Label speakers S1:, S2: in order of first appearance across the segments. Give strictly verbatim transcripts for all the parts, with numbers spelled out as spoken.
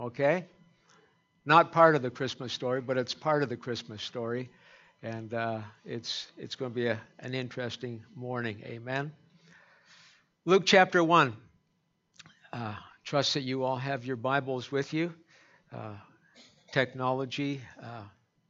S1: Okay? Not part of the Christmas story, but it's part of the Christmas story. And uh, it's, it's going to be a, an interesting morning. Amen? Luke chapter one. Uh, trust that you all have your Bibles with you. Uh, technology, uh,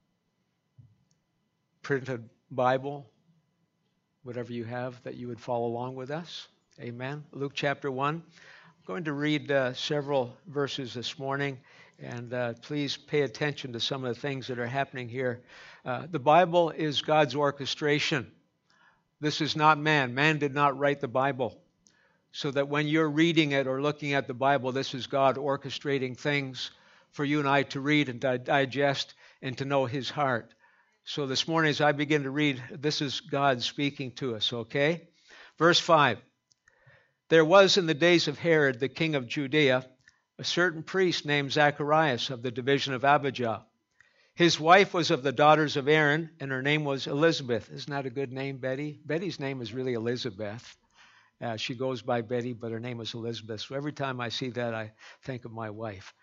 S1: printed Bible, whatever you have, that you would follow along with us. Amen? Luke chapter one. I'm going to read uh, several verses this morning, and uh, please pay attention to some of the things that are happening here. Uh, the Bible is God's orchestration. This is not man. Man did not write the Bible. So that when you're reading it or looking at the Bible, this is God orchestrating things for you and I to read and to digest and to know His heart. So this morning as I begin to read, this is God speaking to us, okay? Verse five. There was in the days of Herod, the king of Judea, a certain priest named Zacharias of the division of Abijah. His wife was of the daughters of Aaron, and her name was Elizabeth. Isn't that a good name, Betty? Betty's name is really Elizabeth. Uh, she goes by Betty, but her name is Elizabeth. So every time I see that, I think of my wife.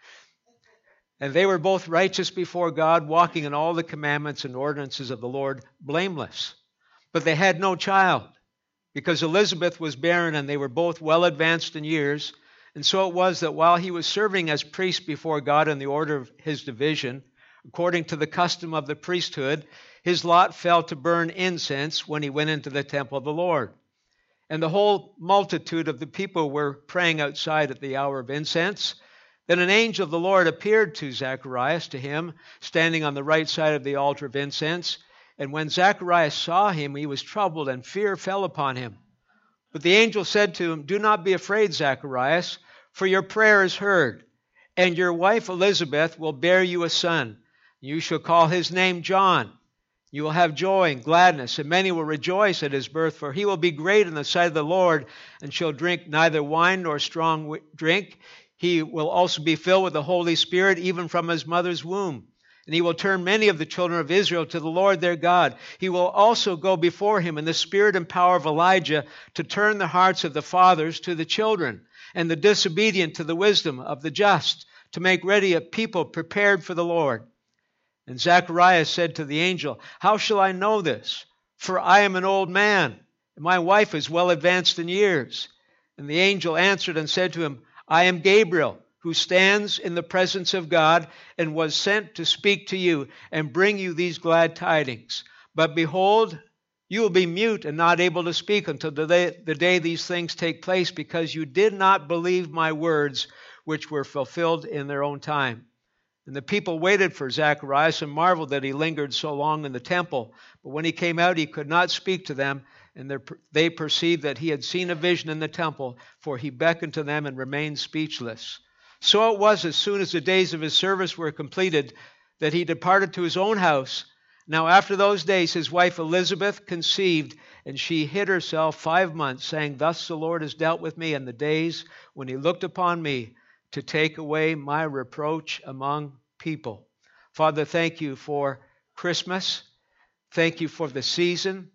S1: And they were both righteous before God, walking in all the commandments and ordinances of the Lord, blameless. But they had no child, because Elizabeth was barren, and they were both well advanced in years. And so it was that while he was serving as priest before God in the order of his division, according to the custom of the priesthood, his lot fell to burn incense when he went into the temple of the Lord. And the whole multitude of the people were praying outside at the hour of incense. Then an angel of the Lord appeared to Zacharias, to him, standing on the right side of the altar of incense. And when Zacharias saw him, he was troubled, and fear fell upon him. But the angel said to him, "Do not be afraid, Zacharias, for your prayer is heard, and your wife Elizabeth will bear you a son. You shall call his name John. You will have joy and gladness, and many will rejoice at his birth, for he will be great in the sight of the Lord, and shall drink neither wine nor strong drink. He will also be filled with the Holy Spirit, even from his mother's womb. And he will turn many of the children of Israel to the Lord their God. He will also go before him in the spirit and power of Elijah to turn the hearts of the fathers to the children, and the disobedient to the wisdom of the just, to make ready a people prepared for the Lord." And Zacharias said to the angel, "How shall I know this? For I am an old man, and my wife is well advanced in years." And the angel answered and said to him, "I am Gabriel, who stands in the presence of God, and was sent to speak to you and bring you these glad tidings. But behold, you will be mute and not able to speak until the day, the day these things take place, because you did not believe my words, which were fulfilled in their own time." And the people waited for Zacharias and marveled that he lingered so long in the temple. But when he came out, he could not speak to them, and they perceived that he had seen a vision in the temple, for he beckoned to them and remained speechless. So it was, as soon as the days of his service were completed, that he departed to his own house. Now after those days his wife Elizabeth conceived, and she hid herself five months, saying, "Thus the Lord has dealt with me in the days when he looked upon me to take away my reproach among people." Father, thank you for Christmas. Thank you for the season.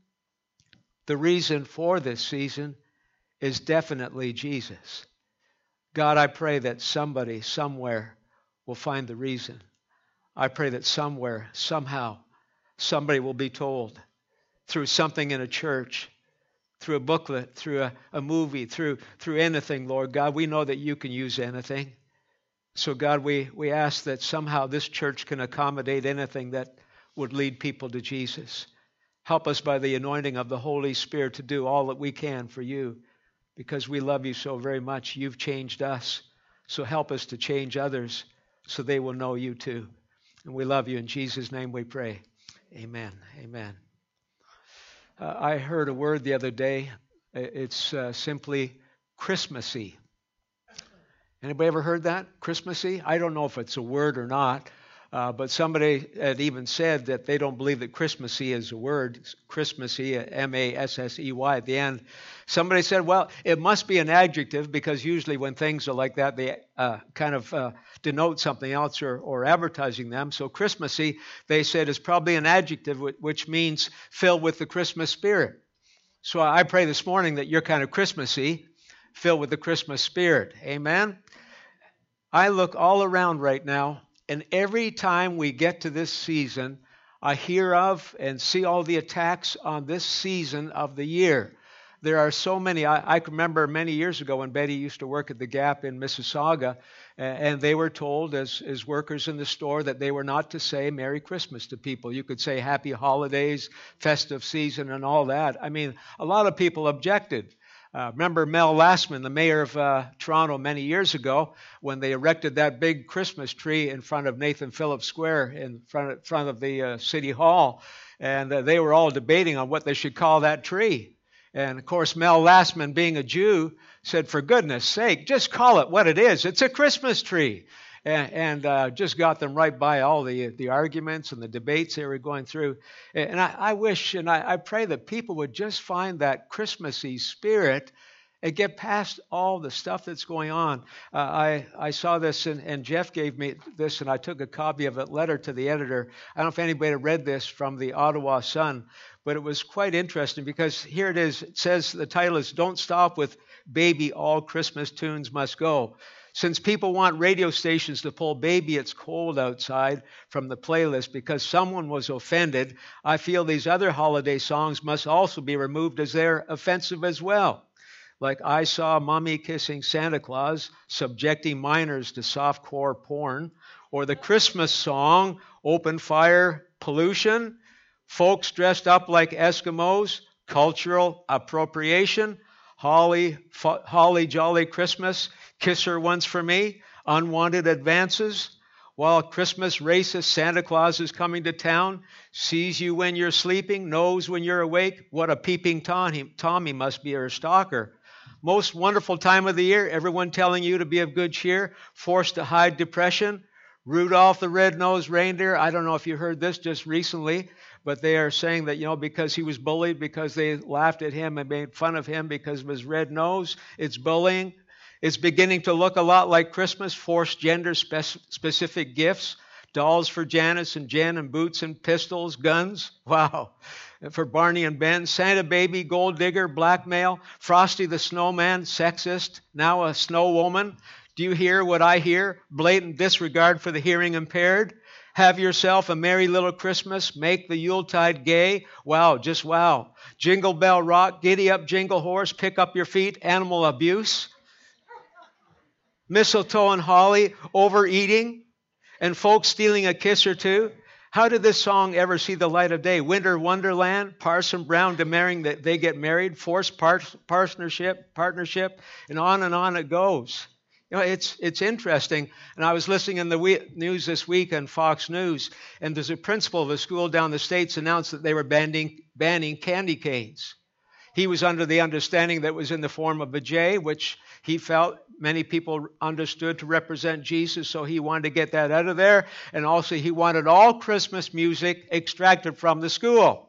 S1: The reason for this season is definitely Jesus. God, I pray that somebody, somewhere, will find the reason. I pray that somewhere, somehow, somebody will be told through something in a church, through a booklet, through a, a movie, through through anything, Lord God. We know that you can use anything. So God, we, we ask that somehow this church can accommodate anything that would lead people to Jesus. Help us by the anointing of the Holy Spirit to do all that we can for you, because we love you so very much. You've changed us. So help us to change others so they will know you too. And we love you. In Jesus' name we pray. Amen. Amen. Uh, I heard a word the other day. It's uh, simply Christmassy. Anybody ever heard that? Christmassy? I don't know if it's a word or not. Uh, but somebody had even said that they don't believe that Christmassy is a word. It's Christmassy, M A S S E Y at the end. Somebody said, well, it must be an adjective, because usually when things are like that, they uh, kind of uh, denote something else or, or advertising them. So Christmassy, they said, is probably an adjective, which means filled with the Christmas spirit. So I pray this morning that you're kind of Christmassy, filled with the Christmas spirit. Amen? I look all around right now, and every time we get to this season, I hear of and see all the attacks on this season of the year. There are so many. I, I can remember many years ago when Betty used to work at the Gap in Mississauga, and they were told as, as workers in the store that they were not to say Merry Christmas to people. You could say Happy Holidays, festive season, and all that. I mean, a lot of people objected. Uh, remember Mel Lastman, the mayor of uh, Toronto many years ago, when they erected that big Christmas tree in front of Nathan Phillips Square in front of, front of the uh, City Hall, and uh, they were all debating on what they should call that tree. And, of course, Mel Lastman, being a Jew, said, for goodness sake, just call it what it is. It's a Christmas tree. And, and uh, just got them right by all the the arguments and the debates they were going through. And I, I wish and I, I pray that people would just find that Christmassy spirit and get past all the stuff that's going on. Uh, I, I saw this, and, and Jeff gave me this, and I took a copy of it, letter to the editor. I don't know if anybody read this from the Ottawa Sun, but it was quite interesting because here it is. It says, the title is, Don't Stop with Baby, All Christmas Tunes Must Go. Since people want radio stations to pull Baby It's Cold Outside from the playlist because someone was offended, I feel these other holiday songs must also be removed as they're offensive as well. Like I Saw Mommy Kissing Santa Claus, subjecting minors to softcore porn, or the Christmas song, Open Fire Pollution, folks dressed up like Eskimos, cultural appropriation, Holly, Holly Jolly Christmas, Kiss Her Once for Me, unwanted advances, while Christmas racist Santa Claus is coming to town, sees you when you're sleeping, knows when you're awake, what a peeping Tommy, Tommy must be, or stalker. Most wonderful time of the year, everyone telling you to be of good cheer, forced to hide depression. Rudolph the Red-Nosed Reindeer, I don't know if you heard this just recently, but they are saying that, you know, because he was bullied, because they laughed at him and made fun of him because of his red nose, it's bullying. It's beginning to look a lot like Christmas, forced gender-specific gifts, dolls for Janice and Jen, and boots and pistols, guns. Wow. For Barney and Ben, Santa Baby, Gold Digger, blackmail, Frosty the Snowman, sexist, now a snow woman. Do you hear what I hear? Blatant disregard for the hearing impaired. Have yourself a merry little Christmas. Make the Yuletide gay. Wow, just wow. Jingle Bell Rock, Giddy Up Jingle Horse, Pick Up Your Feet, animal abuse. Mistletoe and holly, overeating, and folks stealing a kiss or two. How did this song ever see the light of day? Winter Wonderland, Parson Brown demanding that they get married, forced par- partnership, partnership, and on and on it goes. You know, it's it's interesting. And I was listening in the we- news this week on Fox News, and there's a principal of a school down the States announced that they were banning banning candy canes. He was under the understanding that it was in the form of a J, which he felt many people understood to represent Jesus, so he wanted to get that out of there. And also he wanted all Christmas music extracted from the school.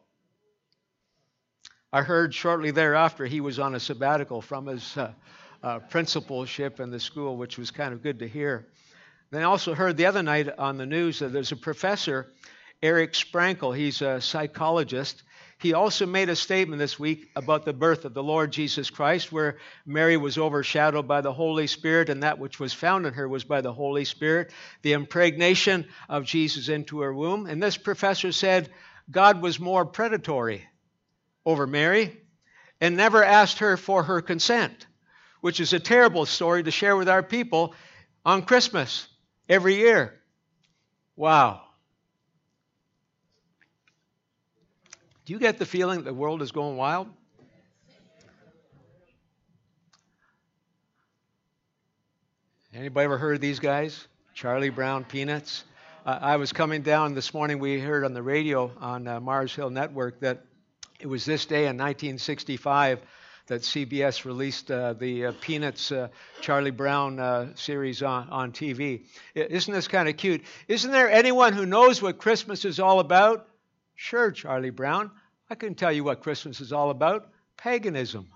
S1: I heard shortly thereafter he was on a sabbatical from his uh, uh, principalship in the school, which was kind of good to hear. Then I also heard the other night on the news that there's a professor, Eric Sprankle, he's a psychologist. He also made a statement this week about the birth of the Lord Jesus Christ, where Mary was overshadowed by the Holy Spirit, and that which was found in her was by the Holy Spirit, the impregnation of Jesus into her womb. And this professor said God was more predatory over Mary and never asked her for her consent, which is a terrible story to share with our people on Christmas every year. Wow. Do you get the feeling that the world is going wild? Anybody ever heard of these guys? Charlie Brown Peanuts? Uh, I was coming down this morning, we heard on the radio on uh, Mars Hill Network that it was this day in nineteen sixty-five that C B S released uh, the uh, Peanuts uh, Charlie Brown uh, series on, on T V. Isn't this kind of cute? Isn't there anyone who knows what Christmas is all about? Sure, Charlie Brown. I can tell you what Christmas is all about. Paganism.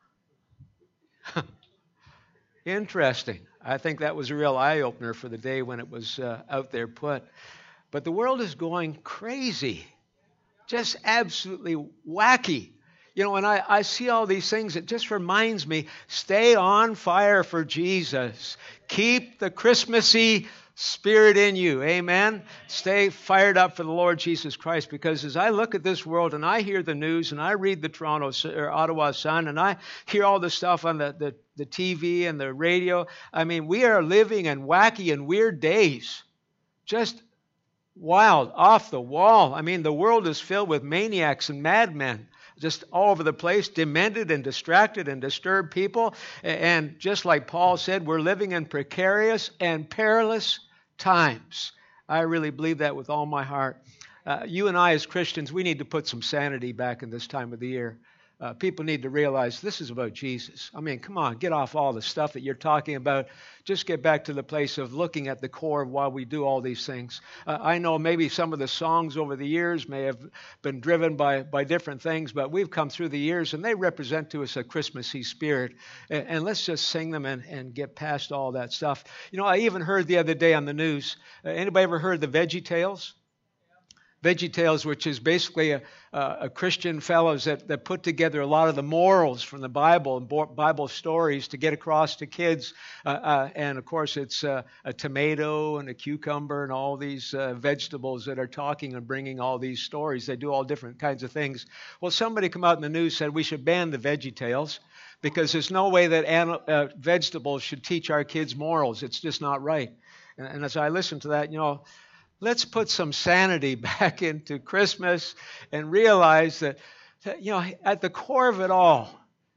S1: Interesting. I think that was a real eye-opener for the day when it was uh, out there put. But the world is going crazy. Just absolutely wacky. You know, when I, I see all these things, it just reminds me, stay on fire for Jesus. Keep the Christmassy spirit in you. Amen? Stay fired up for the Lord Jesus Christ, because as I look at this world and I hear the news and I read the Toronto or Ottawa Sun and I hear all the stuff on the, the, the T V and the radio, I mean, we are living in wacky and weird days. Just wild, off the wall. I mean, the world is filled with maniacs and madmen, just all over the place, demented and distracted and disturbed people. And just like Paul said, we're living in precarious and perilous times. I really believe that with all my heart. Uh, you and I as Christians, we need to put some sanity back in this time of the year. Uh, people need to realize this is about Jesus. I mean, come on, get off all the stuff that you're talking about. Just get back to the place of looking at the core of why we do all these things. Uh, I know maybe some of the songs over the years may have been driven by, by different things, but we've come through the years and they represent to us a Christmassy spirit. And, and let's just sing them and, and get past all that stuff. You know, I even heard the other day on the news, uh, anybody ever heard the Veggie Tales? Veggie Tales, which is basically a, a Christian fellows that, that put together a lot of the morals from the Bible and Bible stories to get across to kids. Uh, uh, and of course, it's uh, a tomato and a cucumber and all these uh, vegetables that are talking and bringing all these stories. They do all different kinds of things. Well, somebody come out in the news said we should ban the Veggie Tales because there's no way that animal, uh, vegetables should teach our kids morals. It's just not right. And, and as I listened to that, you know, let's put some sanity back into Christmas and realize that, that, you know, at the core of it all,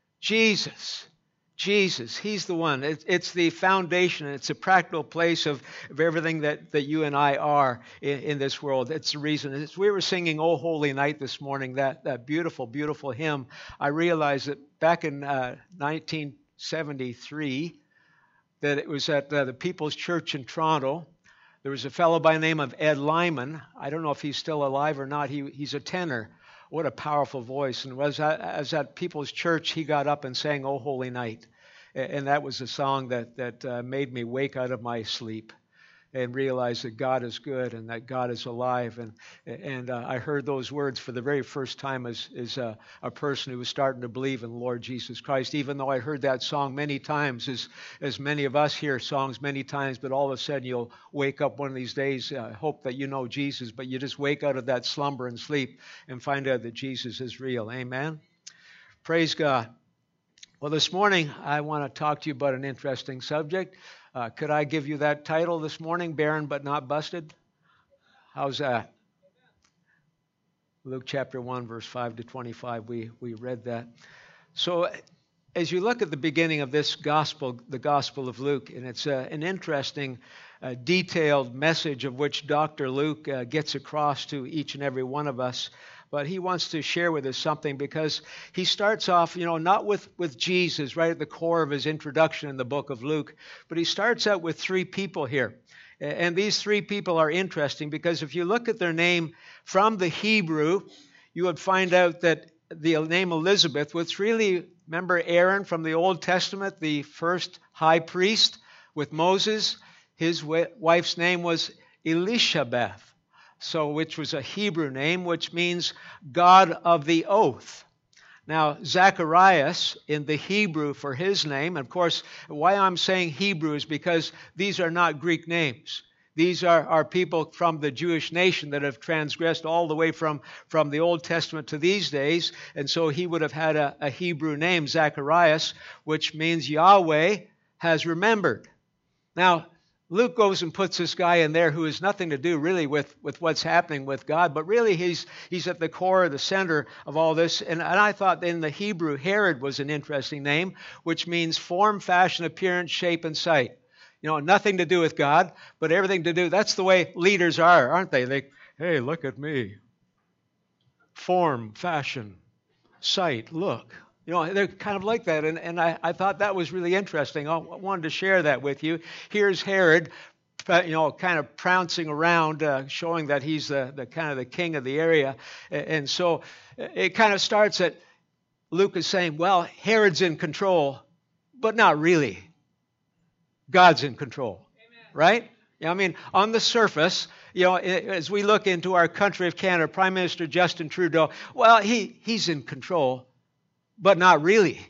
S1: Jesus, Jesus, He's the one. It, it's the foundation. It's a practical place of, of everything that, that you and I are in, in this world. It's the reason. As we were singing "O Holy Night" this morning, that, that beautiful, beautiful hymn, I realized that back in uh, nineteen seventy-three, that it was at uh, the People's Church in Toronto. There was a fellow by the name of Ed Lyman. I don't know if he's still alive or not. He, he's a tenor. What a powerful voice. And was at, as at People's Church, he got up and sang "O Holy Night." And that was a song that, that uh, made me wake out of my sleep and realize that God is good and that God is alive. And and uh, I heard those words for the very first time as, as a, a person who was starting to believe in the Lord Jesus Christ, even though I heard that song many times, as, as many of us hear songs many times, but all of a sudden you'll wake up one of these days, I uh, hope that you know Jesus, but you just wake out of that slumber and sleep and find out that Jesus is real. Amen? Praise God. Well, this morning I want to talk to you about an interesting subject. Uh, could I give you that title this morning, Barren but Not Busted? How's that? Luke chapter one, verse five to twenty-five, we, we read that. So as you look at the beginning of this gospel, the Gospel of Luke, and it's uh, an interesting, uh, detailed message of which Doctor Luke uh, gets across to each and every one of us. But he wants to share with us something because he starts off, you know, not with, with Jesus right at the core of his introduction in the book of Luke, but he starts out with three people here. And these three people are interesting because if you look at their name from the Hebrew, you would find out that the name Elizabeth was really, remember Aaron from the Old Testament, the first high priest with Moses? His wife's name was Elishabeth. So, which was a Hebrew name, which means God of the oath. Now, Zacharias in the Hebrew for his name, of course, why I'm saying Hebrew is because these are not Greek names. These are, are people from the Jewish nation that have transgressed all the way from, from the Old Testament to these days. And so he would have had a, a Hebrew name, Zacharias, which means Yahweh has remembered. Now, Luke goes and puts this guy in there who has nothing to do really with, with what's happening with God, but really he's he's at the core, the center of all this. And, and I thought in the Hebrew, Herod was an interesting name, which means form, fashion, appearance, shape, and sight. You know, nothing to do with God, but everything to do. That's the way leaders are, aren't they? They, hey, look at me. Form, fashion, sight, look. You know, they're kind of like that, and, and I, I thought that was really interesting. I wanted to share that with you. Here's Herod, you know, kind of prancing around, uh, showing that he's the, the kind of the king of the area. And so it kind of starts at Luke is saying, well, Herod's in control, but not really. God's in control, Amen. Right? You know, I mean, on the surface, you know, as we look into our country of Canada, Prime Minister Justin Trudeau, well, he he's in control. but not really.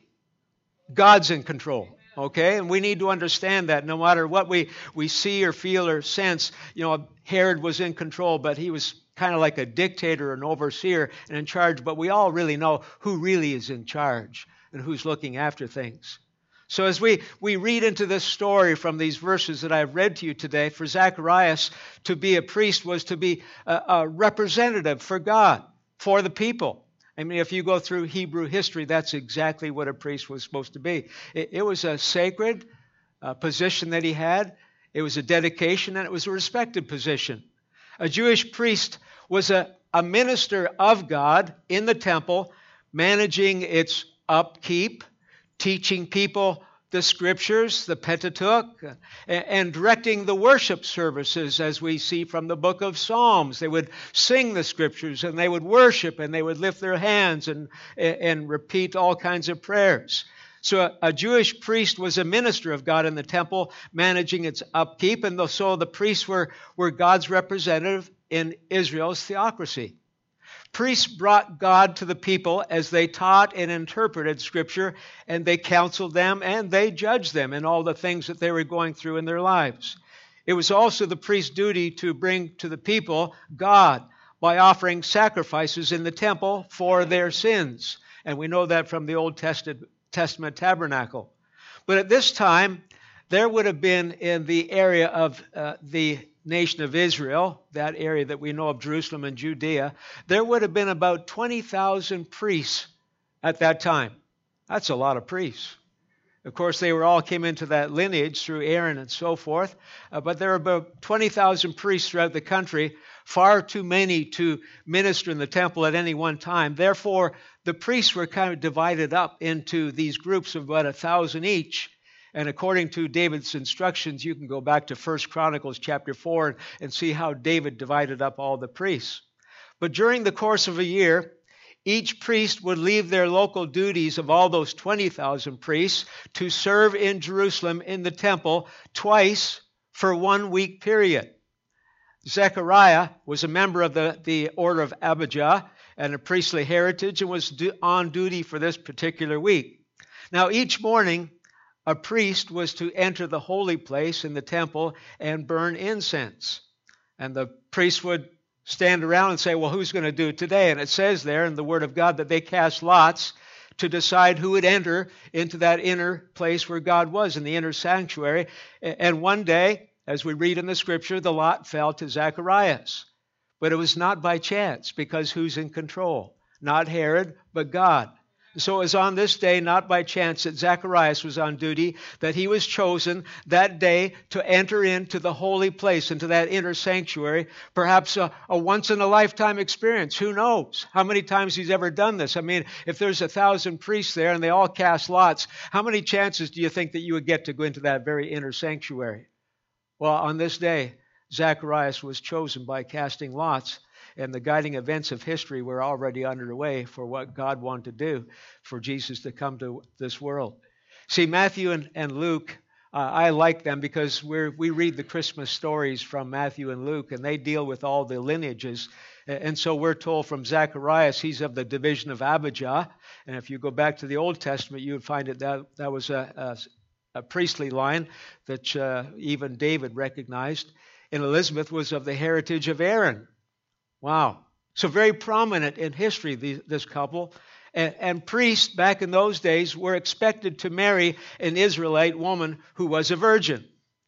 S1: God's in control. Okay, and we need to understand that no matter what we, we see or feel or sense, you know, Herod was in control, but he was kind of like a dictator, an overseer, and in charge. But we all really know who really is in charge and who's looking after things. So as we, we read into this story from these verses that I've read to you today, for Zacharias to be a priest was to be a, a representative for God, for the people. I mean, if you go through Hebrew history, that's exactly what a priest was supposed to be. It, it was a sacred uh, position that he had. It was a dedication, and it was a respected position. A Jewish priest was a, a minister of God in the temple, managing its upkeep, teaching people the scriptures, the Pentateuch, and, and directing the worship services, as we see from the book of Psalms. They would sing the scriptures, and they would worship, and they would lift their hands and, and repeat all kinds of prayers. So a, a Jewish priest was a minister of God in the temple, managing its upkeep, and so the priests were, were God's representative in Israel's theocracy. Priests brought God to the people as they taught and interpreted Scripture, and they counseled them and they judged them in all the things that they were going through in their lives. It was also the priest's duty to bring to the people God by offering sacrifices in the temple for their sins. And we know that from the Old Testament tabernacle. But at this time, there would have been in the area of uh, the nation of Israel, that area that we know of, Jerusalem and Judea, there would have been about twenty thousand priests at that time. That's a lot of priests. Of course, they were all came into that lineage through Aaron and so forth, uh, but there were about twenty thousand priests throughout the country, far too many to minister in the temple at any one time. Therefore, the priests were kind of divided up into these groups of about a thousand each. And according to David's instructions, you can go back to First Chronicles chapter four and see how David divided up all the priests. But during the course of a year, each priest would leave their local duties of all those twenty thousand priests to serve in Jerusalem in the temple twice for one week period. Zechariah was a member of the, the order of Abijah and a priestly heritage and was do, on duty for this particular week. Now each morning, a priest was to enter the holy place in the temple and burn incense. And the priest would stand around and say, well, who's going to do it today? And it says there in the Word of God that they cast lots to decide who would enter into that inner place where God was, in the inner sanctuary. And one day, as we read in the Scripture, the lot fell to Zacharias. But it was not by chance, because who's in control? Not Herod, but God. So it was on this day, not by chance, that Zacharias was on duty, that he was chosen that day to enter into the holy place, into that inner sanctuary, perhaps a, a once-in-a-lifetime experience. Who knows how many times he's ever done this? I mean, if there's a thousand priests there and they all cast lots, how many chances do you think that you would get to go into that very inner sanctuary? Well, on this day, Zacharias was chosen by casting lots. And the guiding events of history were already underway for what God wanted to do, for Jesus to come to this world. See, Matthew and, and Luke, uh, I like them because we're, we read the Christmas stories from Matthew and Luke, and they deal with all the lineages. And so we're told from Zacharias, he's of the division of Abijah. And if you go back to the Old Testament, you would find that that, that was a, a, a priestly line that uh, even David recognized. And Elizabeth was of the heritage of Aaron. Wow. So very prominent in history, this couple. And, and priests back in those days were expected to marry an Israelite woman who was a virgin.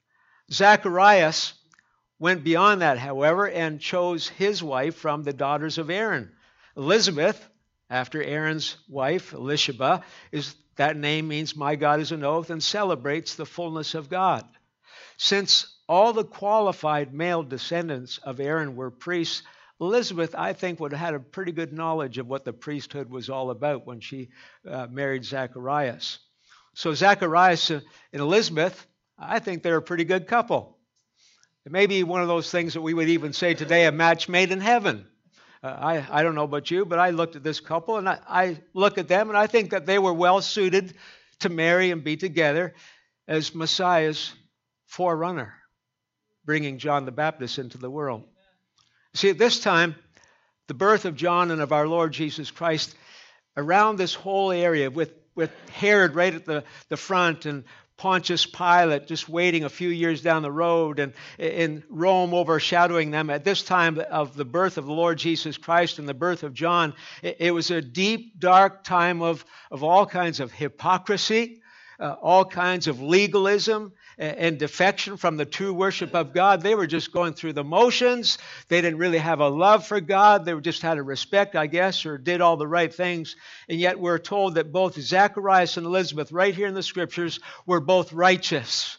S1: Zacharias went beyond that, however, and chose his wife from the daughters of Aaron. Elizabeth, after Aaron's wife, Elisheba, is that name means my God is an oath, and celebrates the fullness of God. Since all the qualified male descendants of Aaron were priests, Elizabeth, I think, would have had a pretty good knowledge of what the priesthood was all about when she uh, married Zacharias. So Zacharias and Elizabeth, I think they're a pretty good couple. It may be one of those things that we would even say today, a match made in heaven. Uh, I, I don't know about you, but I looked at this couple, and I, I look at them, and I think that they were well suited to marry and be together as Messiah's forerunner, bringing John the Baptist into the world. See, at this time, the birth of John and of our Lord Jesus Christ around this whole area with, with Herod right at the, the front and Pontius Pilate just waiting a few years down the road, and in Rome overshadowing them. At this time of the birth of the Lord Jesus Christ and the birth of John, it, it was a deep, dark time of, of all kinds of hypocrisy, uh, all kinds of legalism and, and defection from the true worship of God. They were just going through the motions. They didn't really have a love for God. They were just had a respect, I guess, or did all the right things. And yet we're told that both Zacharias and Elizabeth, right here in the Scriptures, were both righteous.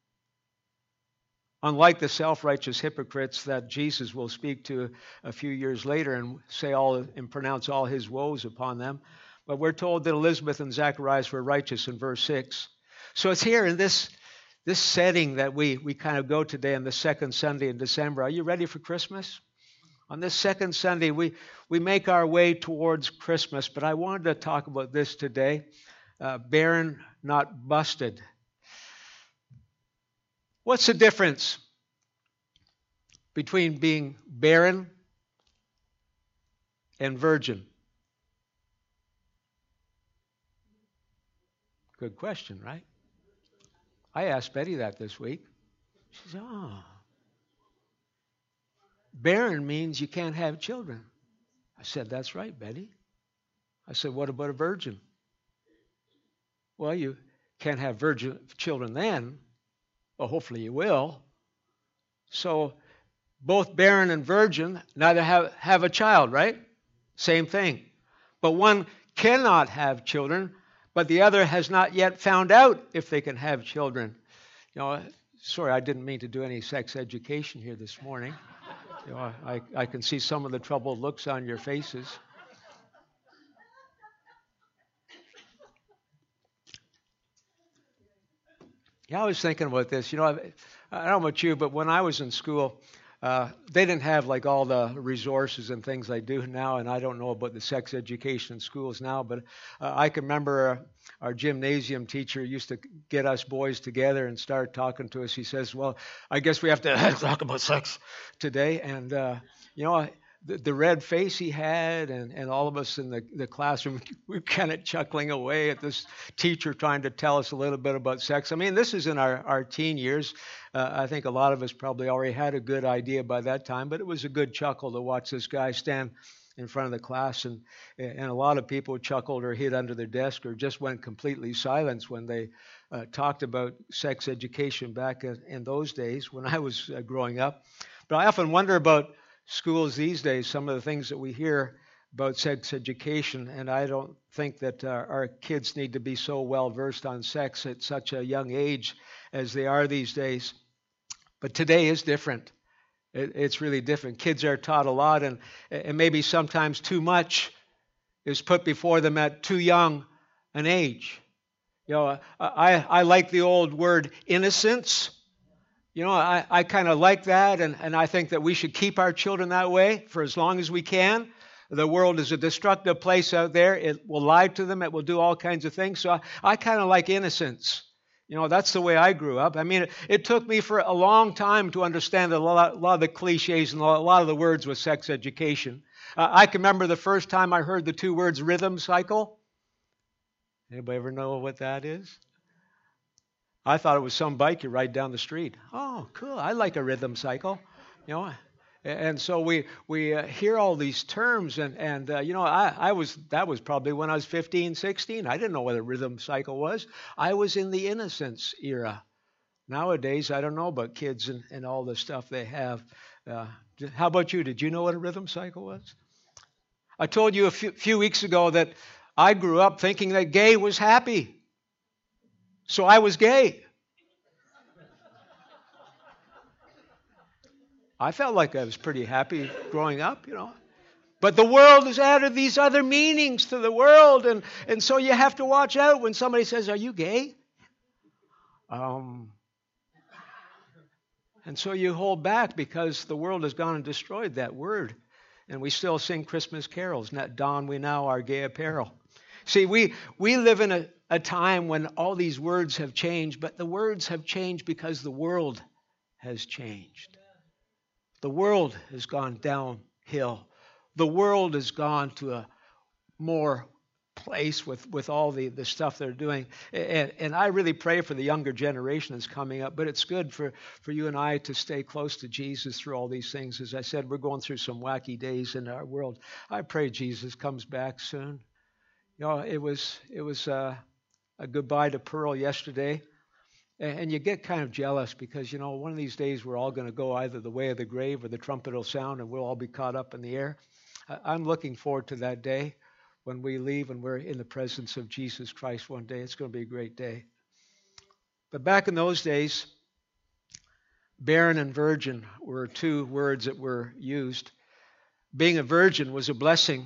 S1: Unlike the self-righteous hypocrites that Jesus will speak to a few years later and say all and pronounce all his woes upon them. But we're told that Elizabeth and Zacharias were righteous in verse six. So it's here in this, this setting that we, we kind of go today on the second Sunday in December. Are you ready for Christmas? On this second Sunday, we, we make our way towards Christmas, but I wanted to talk about this today. Uh, barren, not busted. What's the difference between being barren and virgin? Good question, right? I asked Betty that this week. She said, oh. Barren means you can't have children. I said, that's right, Betty. I said, what about a virgin? Well, you can't have virgin children then. Well, hopefully you will. So both barren and virgin neither have, have a child, right? Same thing. But one cannot have children, but the other has not yet found out if they can have children. You know, sorry, I didn't mean to do any sex education here this morning. You know, I, I can see some of the troubled looks on your faces. Yeah, I was thinking about this. You know, I, I don't know about you, but when I was in school, uh, they didn't have like all the resources and things they do now, and I don't know about the sex education in schools now, but uh, I can remember uh, our gymnasium teacher used to get us boys together and start talking to us. He says, well, I guess we have to talk about sex today. And, uh, you know, the, the red face he had, and, and all of us in the, the classroom, we were kind of chuckling away at this teacher trying to tell us a little bit about sex. I mean, this is in our, our teen years. Uh, I think a lot of us probably already had a good idea by that time, but it was a good chuckle to watch this guy stand in front of the class, and and a lot of people chuckled or hid under their desk or just went completely silent when they uh, talked about sex education back in, in those days when I was uh, growing up. But I often wonder about schools these days, some of the things that we hear about sex education, and I don't think that uh, our kids need to be so well versed on sex at such a young age as they are these days. But today is different. It, it's really different. Kids are taught a lot, and, and maybe sometimes too much is put before them at too young an age. You know, I, I like the old word innocence. You know, I, I kind of like that, and, and I think that we should keep our children that way for as long as we can. The world is a destructive place out there. It will lie to them. It will do all kinds of things. So I, I kind of like innocence. You know, that's the way I grew up. I mean, it, it took me for a long time to understand a lot, a lot of the cliches and a lot of the words with sex education. Uh, I can remember the first time I heard the two words rhythm cycle. Anybody ever know what that is? I thought it was some bike you ride down the street. Oh, cool. I like a rhythm cycle. You know, and so we we uh, hear all these terms, and and uh, you know, I I was that was probably when I was fifteen, sixteen. I didn't know what a rhythm cycle was. I was in the innocence era. Nowadays, I don't know about kids and, and all the stuff they have. Uh, how about you? Did you know what a rhythm cycle was? I told you a few, few weeks ago that I grew up thinking that gay was happy. So I was gay. I felt like I was pretty happy growing up, you know. But the world has added these other meanings to the world, and, and so you have to watch out when somebody says, are you gay? Um, and so you hold back because the world has gone and destroyed that word. And we still sing Christmas carols. At dawn we now our gay apparel. See, we, we live in a, a time when all these words have changed, but the words have changed because the world has changed. The world has gone downhill. The world has gone to a more place with, with all the, the stuff they're doing. And, and I really pray for the younger generation that's coming up, but it's good for, for you and I to stay close to Jesus through all these things. As I said, we're going through some wacky days in our world. I pray Jesus comes back soon. You know, it was, it was uh, a goodbye to Pearl yesterday. And you get kind of jealous because, you know, one of these days we're all going to go either the way of the grave or the trumpet will sound and we'll all be caught up in the air. I'm looking forward to that day when we leave and we're in the presence of Jesus Christ one day. It's going to be a great day. But back in those days, barren and virgin were two words that were used. Being a virgin was a blessing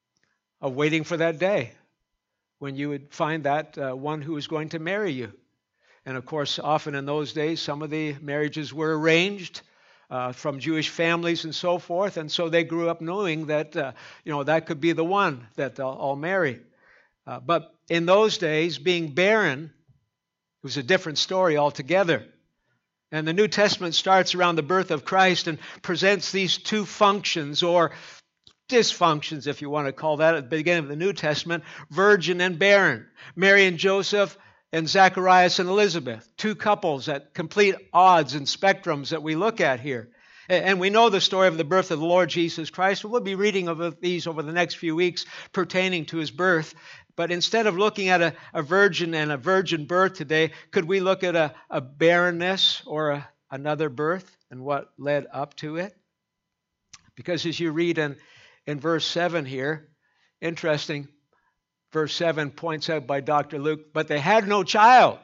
S1: of waiting for that day when you would find that uh, one who was going to marry you. And of course, often in those days, some of the marriages were arranged uh, from Jewish families and so forth. And so they grew up knowing that, uh, you know, that could be the one that I'll, I'll marry. Uh, but in those days, being barren was a different story altogether. And the New Testament starts around the birth of Christ and presents these two functions or dysfunctions, if you want to call that, at the beginning of the New Testament, virgin and barren. Mary and Joseph and Zacharias and Elizabeth, two couples at complete odds and spectrums that we look at here. And we know the story of the birth of the Lord Jesus Christ. We'll be reading of these over the next few weeks pertaining to his birth. But instead of looking at a, a virgin and a virgin birth today, could we look at a, a barrenness or a, another birth and what led up to it? Because as you read in, in verse seven here, interesting, verse seven points out by Doctor Luke, but they had no child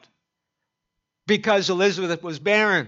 S1: because Elizabeth was barren,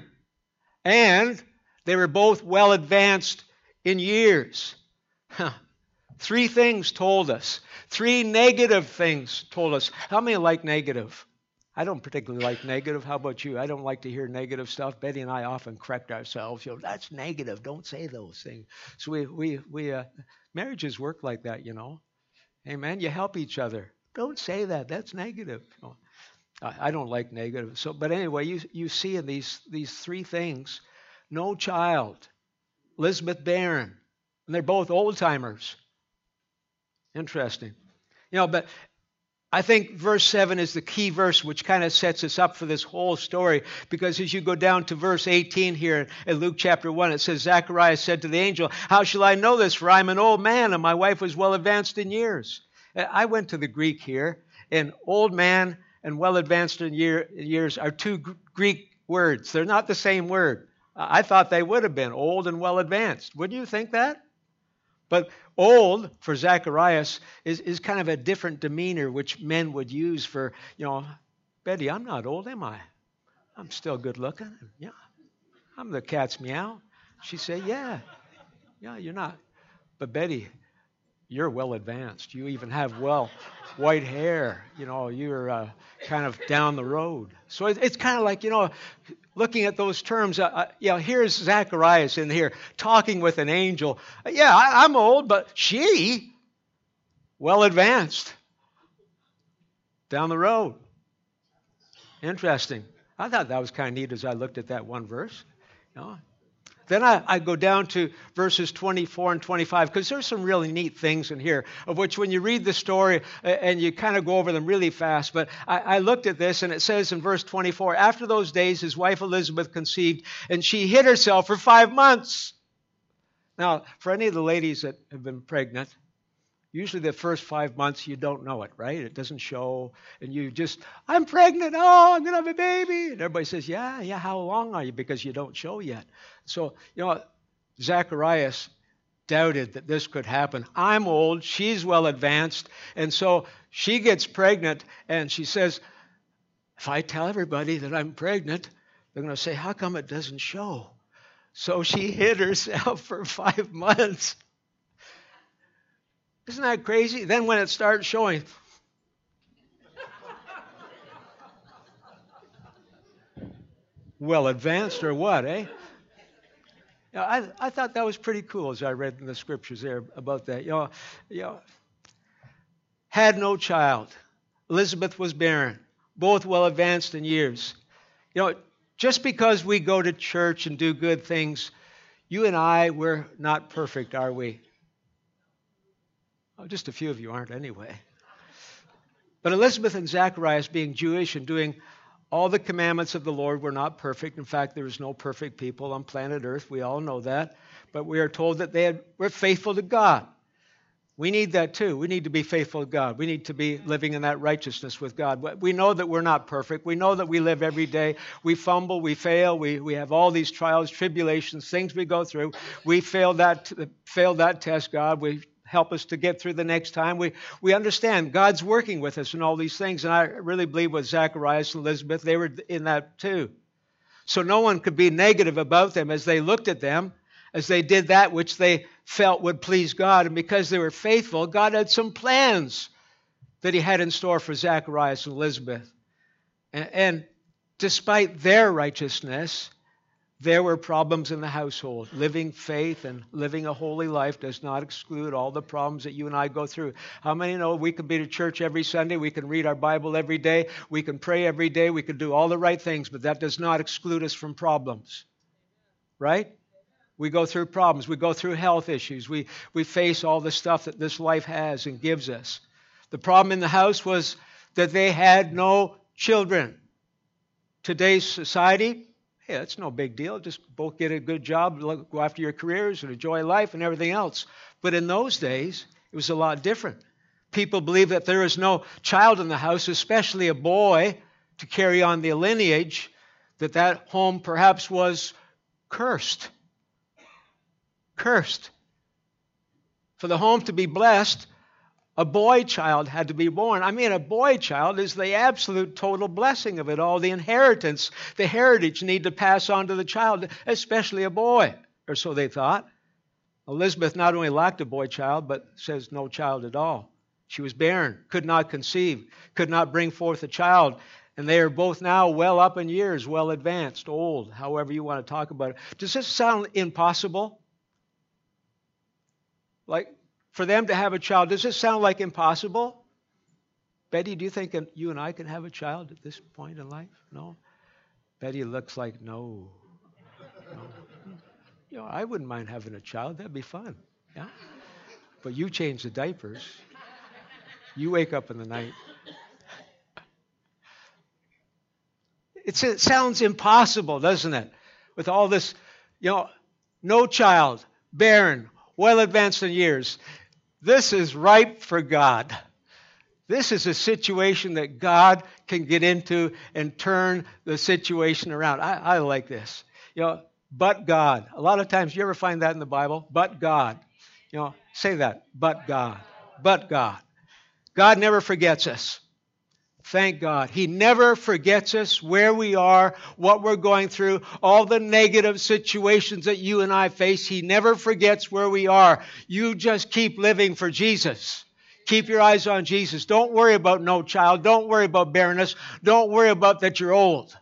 S1: and they were both well advanced in years. Huh. Three things told us. Three negative things told us. How many like negative? I don't particularly like negative. How about you? I don't like to hear negative stuff. Betty and I often correct ourselves. You know, that's negative. Don't say those things. So we, we, we, uh, marriages work like that, you know. Amen. You help each other. Don't say that. That's negative. You know, I, I don't like negative. So, but anyway, you you see in these these three things, no child, Elizabeth barren, and they're both old timers. Interesting, you know. But I think verse seven is the key verse, which kind of sets us up for this whole story. Because as you go down to verse eighteen here in Luke chapter one, it says, Zacharias said to the angel, "How shall I know this? For I'm an old man, and my wife was well advanced in years." I went to the Greek here, and old man and well advanced in year, years are two G- Greek words. They're not the same word. I thought they would have been, old and well advanced. Wouldn't you think that? But old, for Zacharias, is, is kind of a different demeanor which men would use for, you know, Betty, I'm not old, am I? I'm still good looking. Yeah. I'm the cat's meow. She'd say, yeah. Yeah, you're not. But Betty, you're well advanced. You even have, well, white hair. You know, you're uh, kind of down the road. So it, it's kind of like, you know, looking at those terms, uh, you know, here's Zacharias in here talking with an angel. Yeah, I, I'm old, but she, well advanced, down the road. Interesting. I thought that was kind of neat as I looked at that one verse. You know. Then I, I go down to verses twenty-four and twenty-five, because there's some really neat things in here, of which when you read the story and you kind of go over them really fast, but I, I looked at this and it says in verse twenty-four, after those days his wife Elizabeth conceived, and she hid herself for five months. Now, for any of the ladies that have been pregnant, usually the first five months you don't know it, right? It doesn't show, and you just, I'm pregnant, oh, I'm going to have a baby. And everybody says, yeah, yeah, how long are you? Because you don't show yet. So, you know, Zacharias doubted that this could happen. I'm old, she's well advanced, and so she gets pregnant, and she says, if I tell everybody that I'm pregnant, they're going to say, how come it doesn't show? So she hid herself for five months. Isn't that crazy? Then when it starts showing, well advanced or what, eh? You know, I, I thought that was pretty cool as I read in the scriptures there about that. You know, you know, had no child. Elizabeth was barren, both well advanced in years. You know, just because we go to church and do good things, you and I, we're not perfect, are we? Oh, just a few of you aren't anyway. But Elizabeth and Zacharias, being Jewish and doing all the commandments of the Lord, were not perfect. In fact, there is no perfect people on planet Earth. We all know that. But we are told that they had, were faithful to God. We need that too. We need to be faithful to God. We need to be living in that righteousness with God. We know that we're not perfect. We know that we live every day. We fumble, we fail, we, we have all these trials, tribulations, things we go through. We fail that, fail that test, God. We help us to get through the next time. We, we understand God's working with us in all these things. And I really believe with Zacharias and Elizabeth, they were in that too. So no one could be negative about them as they looked at them, as they did that which they felt would please God. And because they were faithful, God had some plans that he had in store for Zacharias and Elizabeth. And, and despite their righteousness, there were problems in the household. Living faith and living a holy life does not exclude all the problems that you and I go through. How many know we can be to church every Sunday, we can read our Bible every day, we can pray every day, we can do all the right things, but that does not exclude us from problems. Right? We go through problems. We go through health issues. We, we face all the stuff that this life has and gives us. The problem in the house was that they had no children. Today's society, hey, that's no big deal. Just both get a good job, go after your careers and enjoy life and everything else. But in those days, it was a lot different. People believed that there was no child in the house, especially a boy, to carry on the lineage, that that home perhaps was cursed. Cursed. For the home to be blessed, a boy child had to be born. I mean, a boy child is the absolute total blessing of it all. The inheritance, the heritage need to pass on to the child, especially a boy, or so they thought. Elizabeth not only lacked a boy child, but says no child at all. She was barren, could not conceive, could not bring forth a child. And they are both now well up in years, well advanced, old, however you want to talk about it. Does this sound impossible? Like, for them to have a child, does this sound like impossible? Betty, do you think you and I can have a child at this point in life? No? Betty looks like no. no. You know, I wouldn't mind having a child. That'd be fun. Yeah? But you change the diapers. You wake up in the night. It's, it sounds impossible, doesn't it? With all this, you know, no child, barren, well advanced in years. This is ripe for God. This is a situation that God can get into and turn the situation around. I, I like this. You know, but God. A lot of times, you ever find that in the Bible? But God. You know, say that. But God. But God. God never forgets us. Thank God. He never forgets us, where we are, what we're going through, all the negative situations that you and I face. He never forgets where we are. You just keep living for Jesus. Keep your eyes on Jesus. Don't worry about no child. Don't worry about barrenness. Don't worry about that you're old.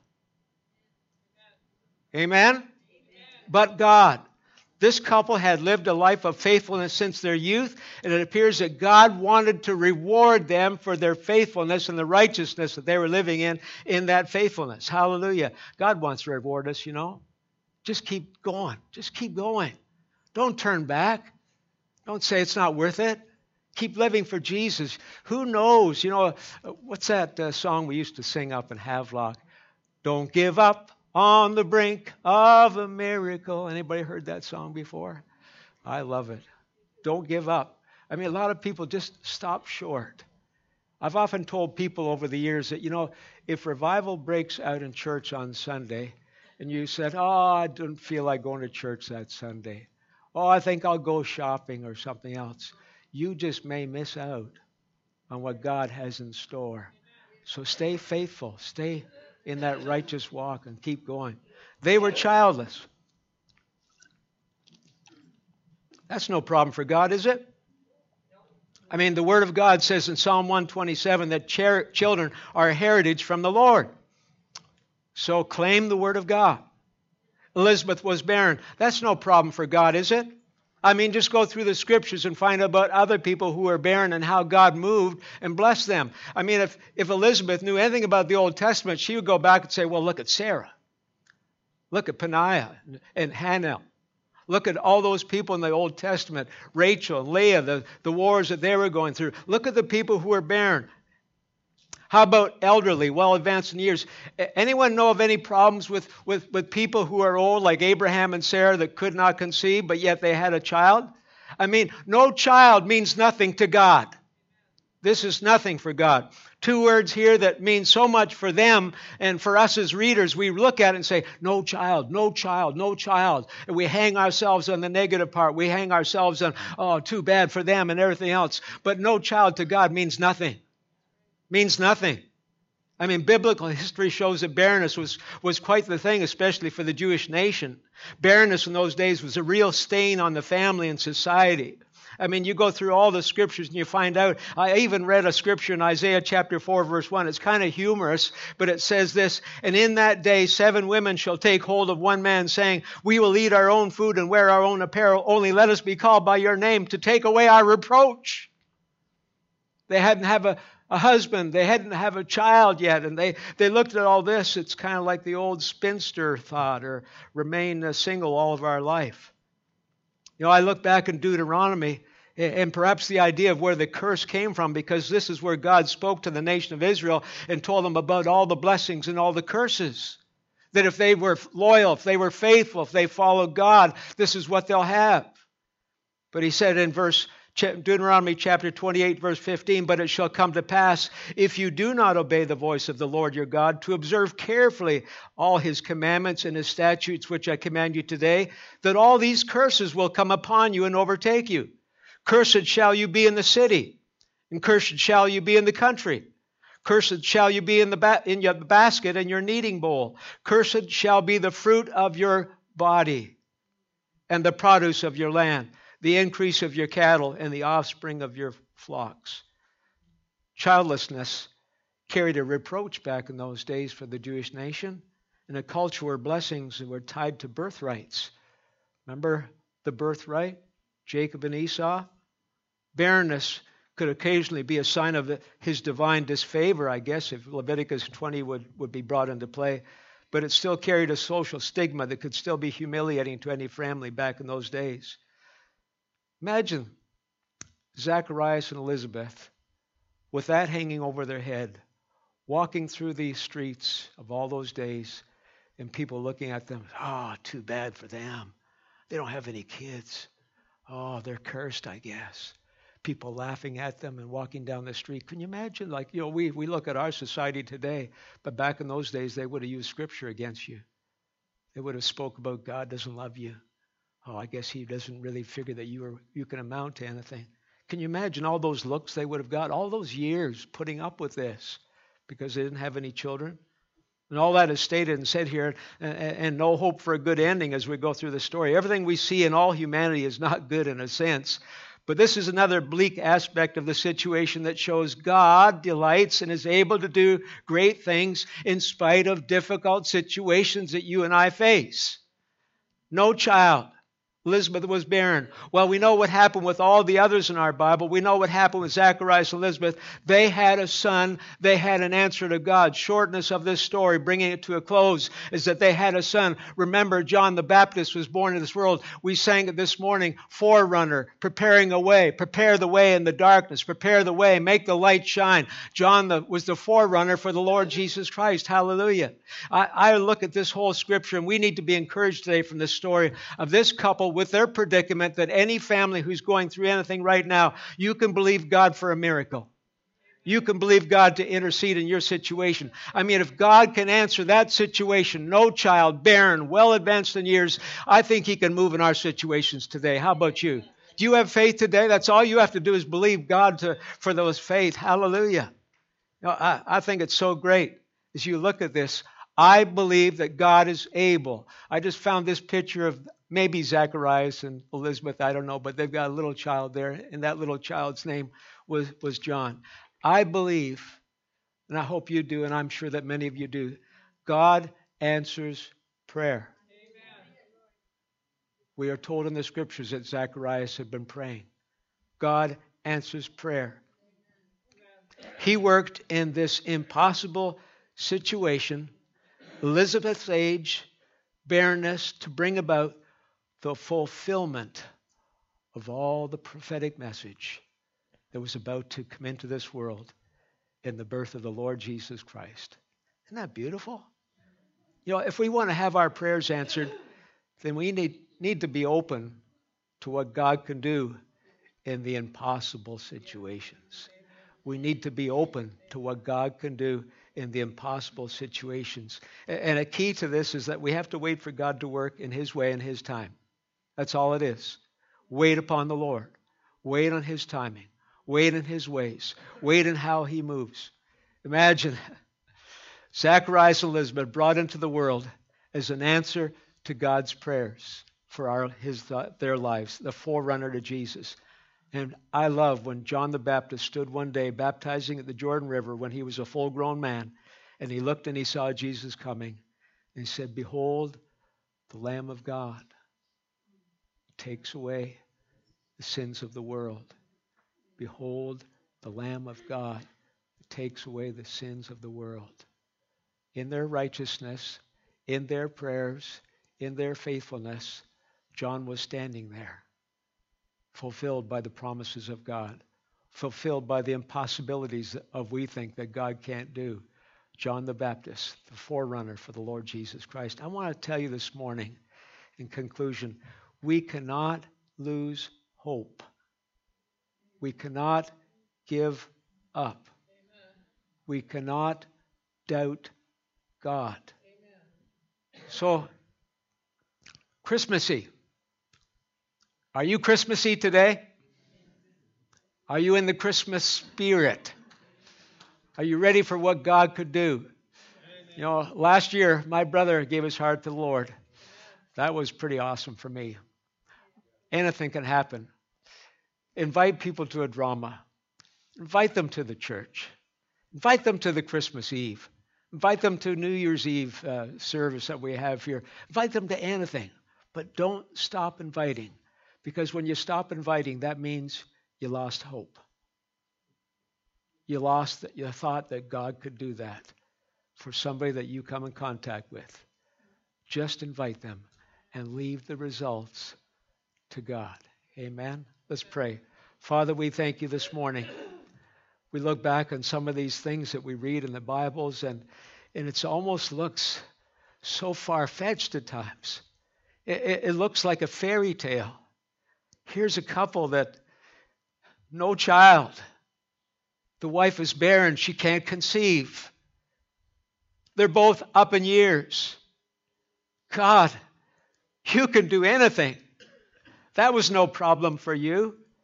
S1: Amen? Amen. But God. This couple had lived a life of faithfulness since their youth, and it appears that God wanted to reward them for their faithfulness and the righteousness that they were living in, in that faithfulness. Hallelujah. God wants to reward us, you know. Just keep going. Just keep going. Don't turn back. Don't say it's not worth it. Keep living for Jesus. Who knows? You know, what's that uh, song we used to sing up in Havelock? Don't give up on the brink of a miracle. Anybody heard that song before? I love it. Don't give up. I mean, a lot of people just stop short. I've often told people over the years that, you know, if revival breaks out in church on Sunday, and you said, oh, I don't feel like going to church that Sunday. Oh, I think I'll go shopping or something else. You just may miss out on what God has in store. So stay faithful. Stay in that righteous walk and keep going. They were childless. That's no problem for God, is it? I mean, the Word of God says in Psalm one twenty-seven that ch- children are a heritage from the Lord. So claim the Word of God. Elizabeth was barren. That's no problem for God, is it? I mean, just go through the Scriptures and find out about other people who were barren and how God moved and blessed them. I mean, if, if Elizabeth knew anything about the Old Testament, she would go back and say, well, look at Sarah. Look at Peninnah and Hannah. Look at all those people in the Old Testament, Rachel and Leah, the, the wars that they were going through. Look at the people who were barren. How about elderly, well advanced in years? Anyone know of any problems with, with, with people who are old, like Abraham and Sarah, that could not conceive, but yet they had a child? I mean, no child means nothing to God. This is nothing for God. Two words here that mean so much for them, and for us as readers, we look at it and say, no child, no child, no child. And we hang ourselves on the negative part. We hang ourselves on, oh, too bad for them and everything else. But no child to God means nothing. Means nothing. I mean, biblical history shows that barrenness was, was quite the thing, especially for the Jewish nation. Barrenness in those days was a real stain on the family and society. I mean, you go through all the scriptures and you find out. I even read a scripture in Isaiah chapter four, verse one. It's kind of humorous, but it says this, and in that day seven women shall take hold of one man, saying, we will eat our own food and wear our own apparel. Only let us be called by your name to take away our reproach. They hadn't have a, a husband. They hadn't have a child yet. And they, they looked at all this. It's kind of like the old spinster thought, or remain single all of our life. You know, I look back in Deuteronomy, and perhaps the idea of where the curse came from, because this is where God spoke to the nation of Israel and told them about all the blessings and all the curses. That if they were loyal, if they were faithful, if they followed God, this is what they'll have. But he said in verse Deuteronomy chapter twenty-eight, verse fifteen, but it shall come to pass, if you do not obey the voice of the Lord your God, to observe carefully all his commandments and his statutes, which I command you today, that all these curses will come upon you and overtake you. Cursed shall you be in the city, and cursed shall you be in the country. Cursed shall you be in the ba- in your basket and your kneading bowl. Cursed shall be the fruit of your body, and the produce of your land, the increase of your cattle, and the offspring of your flocks. Childlessness carried a reproach back in those days for the Jewish nation, in a culture where blessings were tied to birthrights. Remember the birthright, Jacob and Esau? Barrenness could occasionally be a sign of his divine disfavor, I guess, if Leviticus twenty would, would be brought into play. But it still carried a social stigma that could still be humiliating to any family back in those days. Imagine Zacharias and Elizabeth with that hanging over their head, walking through the streets of all those days, and people looking at them, oh, too bad for them. They don't have any kids. Oh, they're cursed, I guess. People laughing at them and walking down the street. Can you imagine? Like, you know, we, we look at our society today, but back in those days, they would have used scripture against you. They would have spoke about God doesn't love you. Oh, I guess he doesn't really figure that you are, you can amount to anything. Can you imagine all those looks they would have got, all those years putting up with this because they didn't have any children? And all that is stated and said here, and, and no hope for a good ending as we go through the story. Everything we see in all humanity is not good in a sense. But this is another bleak aspect of the situation that shows God delights and is able to do great things in spite of difficult situations that you and I face. No child. Elizabeth was barren. Well, we know what happened with all the others in our Bible. We know what happened with Zacharias and Elizabeth. They had a son. They had an answer to God. Shortness of this story, bringing it to a close, is that they had a son. Remember, John the Baptist was born in this world. We sang it this morning, forerunner, preparing a way. Prepare the way in the darkness. Prepare the way. Make the light shine. John the, was the forerunner for the Lord Jesus Christ. Hallelujah. I, I look at this whole scripture, and we need to be encouraged today from this story of this couple with their predicament, that any family who's going through anything right now, you can believe God for a miracle. You can believe God to intercede in your situation. I mean, if God can answer that situation, no child, barren, well advanced in years, I think he can move in our situations today. How about you? Do you have faith today? That's all you have to do is believe God to, for those faith. Hallelujah. You know, I, I think it's so great as you look at this. I believe that God is able. I just found this picture of maybe Zacharias and Elizabeth, I don't know, but they've got a little child there, and that little child's name was, was John. I believe, and I hope you do, and I'm sure that many of you do, God answers prayer. Amen. We are told in the scriptures that Zacharias had been praying. God answers prayer. Amen. He worked in this impossible situation, Elizabeth's age, barrenness, to bring about the fulfillment of all the prophetic message that was about to come into this world. in the birth of the Lord Jesus Christ. Isn't that beautiful? You know, if we want to have our prayers answered, then we need, need to be open to what God can do in the impossible situations. We need to be open to what God can do in the impossible situations. And a key to this is that we have to wait for God to work in His way and His time. That's all it is. Wait upon the Lord. Wait on His timing. Wait in His ways. Wait in how He moves. Imagine Zacharias and Elizabeth brought into the world as an answer to God's prayers for our, his, their lives, the forerunner to Jesus. And I love when John the Baptist stood one day baptizing at the Jordan River when he was a full-grown man, and he looked and he saw Jesus coming. And he said, "Behold, the Lamb of God takes away the sins of the world. Behold, the Lamb of God takes away the sins of the world." In their righteousness, in their prayers, in their faithfulness, John was standing there, fulfilled by the promises of God, fulfilled by the impossibilities of we think that God can't do. John the Baptist, the forerunner for the Lord Jesus Christ. I want to tell you this morning, in conclusion, we cannot lose hope. We cannot give up. We cannot doubt God. So, Christmassy. Are you Christmassy today? Are you in the Christmas spirit? Are you ready for what God could do? You know, last year, my brother gave his heart to the Lord. That was pretty awesome for me. Anything can happen. Invite people to a drama. Invite them to the church. Invite them to the Christmas Eve. Invite them to New Year's Eve uh, service that we have here. Invite them to anything. But don't stop inviting. Because when you stop inviting, that means you lost hope. You lost that you thought that God could do that for somebody that you come in contact with. Just invite them and leave the results to God. Amen? Let's pray. Father, we thank you this morning. We look back on some of these things that we read in the Bibles, and, and it almost looks so far-fetched at times. It, it, it looks like a fairy tale. Here's a couple that no child. The wife is barren. She can't conceive. They're both up in years. God, you can do anything. That was no problem for you.